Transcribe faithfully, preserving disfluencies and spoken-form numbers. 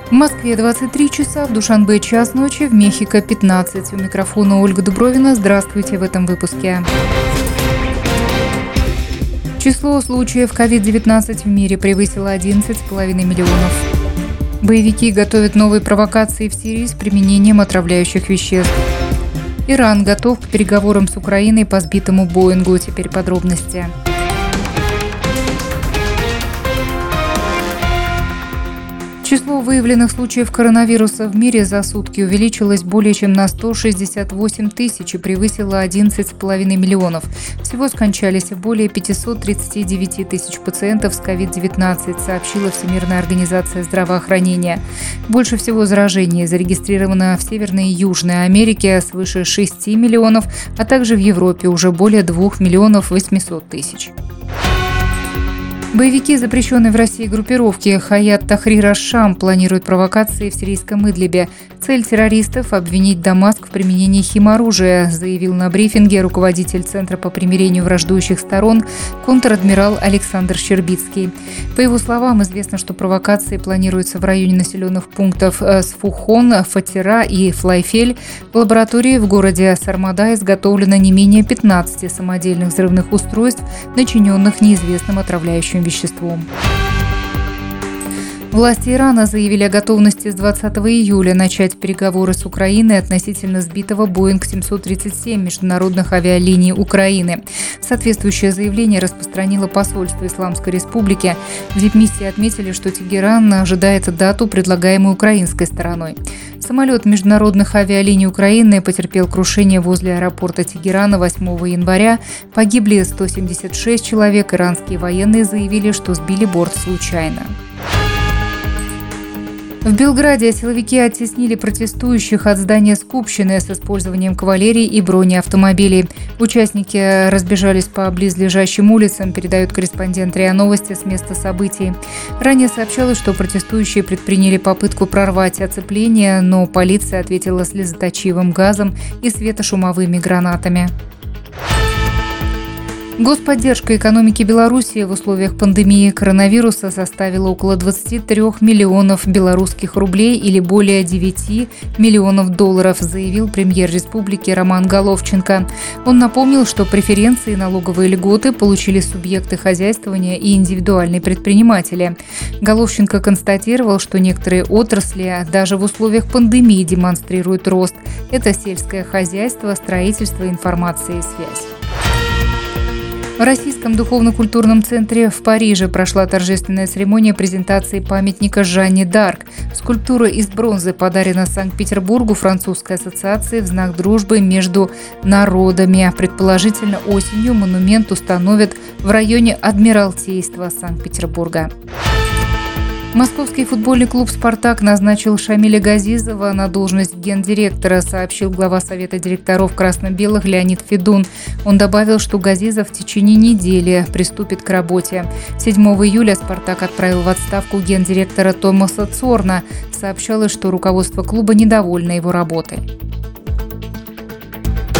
В Москве двадцать три часа, в Душанбе час ночи, в Мехико пятнадцать. У микрофона Ольга Дубровина. Здравствуйте в этом выпуске. Число случаев ковид девятнадцать в мире превысило одиннадцать с половиной миллионов. Боевики готовят новые провокации в Сирии с применением отравляющих веществ. Иран готов к переговорам с Украиной по сбитому Боингу. Теперь подробности. Число выявленных случаев коронавируса в мире за сутки увеличилось более чем на сто шестьдесят восемь тысяч и превысило одиннадцать с половиной миллионов. Всего скончались более пятьсот тридцать девять тысяч пациентов с ковид девятнадцать, сообщила Всемирная организация здравоохранения. Больше всего заражений зарегистрировано в Северной и Южной Америке свыше шести миллионов, а также в Европе уже более двух миллионов восьмисот тысяч. Боевики запрещенной в России группировки Хаят Тахрир аш-Шам планируют провокации в сирийском Идлибе. Цель террористов – обвинить Дамаск в применении химоружия, заявил на брифинге руководитель Центра по примирению враждующих сторон контр-адмирал Александр Щербицкий. По его словам, известно, что провокации планируются в районе населенных пунктов Сфухон, Фатира и Флайфель. В лаборатории в городе Сармада изготовлено не менее пятнадцати самодельных взрывных устройств, начиненных неизвестным отравляющим веществом. Власти Ирана заявили о готовности с двадцатого июля начать переговоры с Украиной относительно сбитого Боинг семьсот тридцать семь международных авиалиний Украины. Соответствующее заявление распространило посольство Исламской Республики. В дипмиссии отметили, что Тегеран ожидает дату, предлагаемую украинской стороной. Самолет международных авиалиний Украины потерпел крушение возле аэропорта Тегерана восьмого января. Погибли сто семьдесят шесть человек. Иранские военные заявили, что сбили борт случайно. В Белграде силовики оттеснили протестующих от здания Скупщины с использованием кавалерии и бронеавтомобилей. Участники разбежались по близлежащим улицам, передает корреспондент РИА Новости с места событий. Ранее сообщалось, что протестующие предприняли попытку прорвать оцепление, но полиция ответила слезоточивым газом и светошумовыми гранатами. Господдержка экономики Беларуси в условиях пандемии коронавируса составила около двадцати трёх миллионов белорусских рублей или более девяти миллионов долларов, заявил премьер республики Роман Головченко. Он напомнил, что преференции и налоговые льготы получили субъекты хозяйствования и индивидуальные предприниматели. Головченко констатировал, что некоторые отрасли даже в условиях пандемии демонстрируют рост. Это сельское хозяйство, строительство, информация и связь. В Российском духовно-культурном центре в Париже прошла торжественная церемония презентации памятника Жанне д'Арк. Скульптура из бронзы подарена Санкт-Петербургу французской ассоциацией в знак дружбы между народами. Предположительно, осенью монумент установят в районе Адмиралтейства Санкт-Петербурга. Московский футбольный клуб «Спартак» назначил Шамиля Газизова на должность гендиректора, сообщил глава Совета директоров красно-белых Леонид Федун. Он добавил, что Газизов в течение недели приступит к работе. седьмого июля «Спартак» отправил в отставку гендиректора Томаса Цорна. Сообщалось, что руководство клуба недовольно его работой.